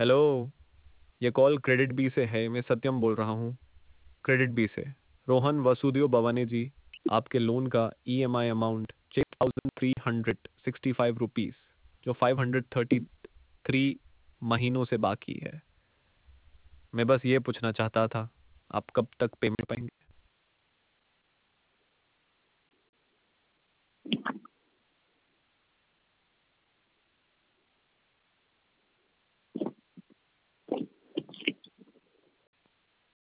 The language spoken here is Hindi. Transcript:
हेलो। ये कॉल क्रेडिट बी से है। मैं सत्यम बोल रहा हूँ। क्रेडिट बी से। रोहन वसुदेव भवानी जी, आपके लोन का ईएमआई अमाउंट 6,365 रुपीस, जो 533 महीनों से बाकी है। मैं बस ये पूछना चाहता था, आप कब तक पेमेंट पाएंगे?